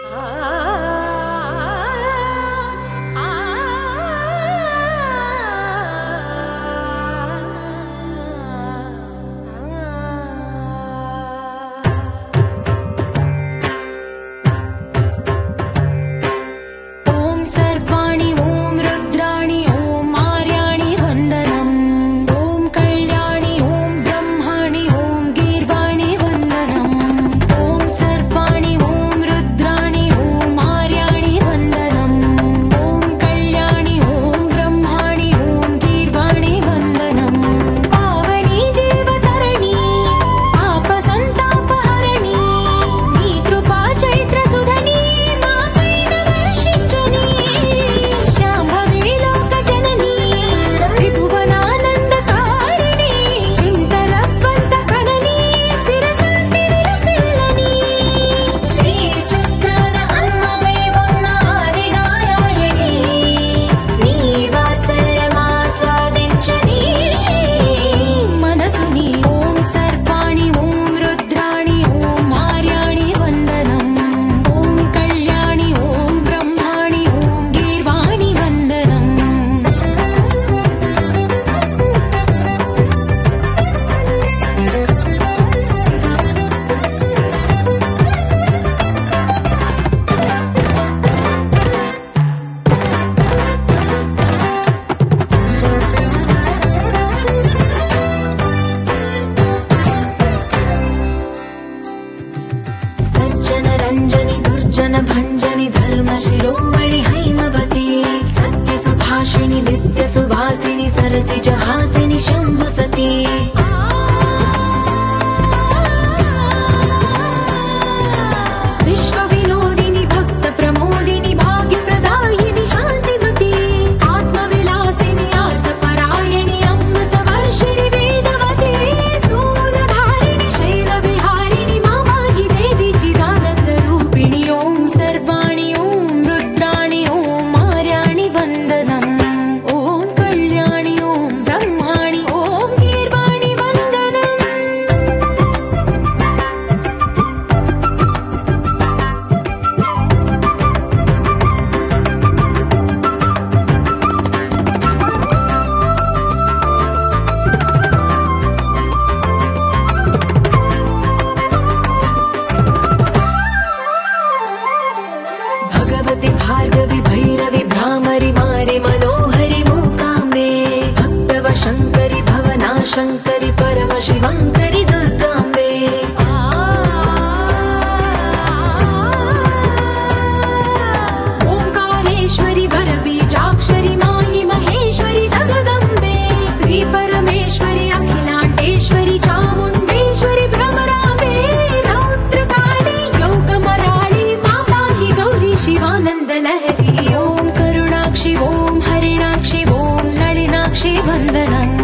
भंजनी धर्म शिरोमणि हैमवती सत्य सुभाषिणि नित्य सुवासिनि सरसि जहासिनि शंभु सती विश्व विनोदिनि भक्त प्रमोदिनि भाग्य प्रदायिनि शांतिमती आत्मविलासिनि आर्तपरायणि अमृत वर्षिणि वेदवती सूलधारिणि शैल विहारिणि मामाहि देवी चिदानंद रूपिणि ओम सर्वाणि ओम रुद्राणि ओम मार्याणि वंदनम् ओम कल्याणि ओम ब्रह्माणि ओम गीर्वाणि वंदनम् भगवति भार्गवि भैरवि भ्रामरि मारि मनोहरि मूकाम्बे भक्तव शंकरि भवना शंकरि परम शिवंकरि दुर्गाम्बे ओंकारेश्वरि वरबीजाक्षरि मायि महेश्वरि जगदम्बे श्री परमेश्वरि अखिलांडेश्वरि चामुंडेश्वरि भ्रमराम्बे रौद्रकाली योगमराळि माताहि गौरी शिवानंद लहरी ओम करुणाक्षि ओम हरिणाक्षि ओम नलिनाक्षि वंदनम्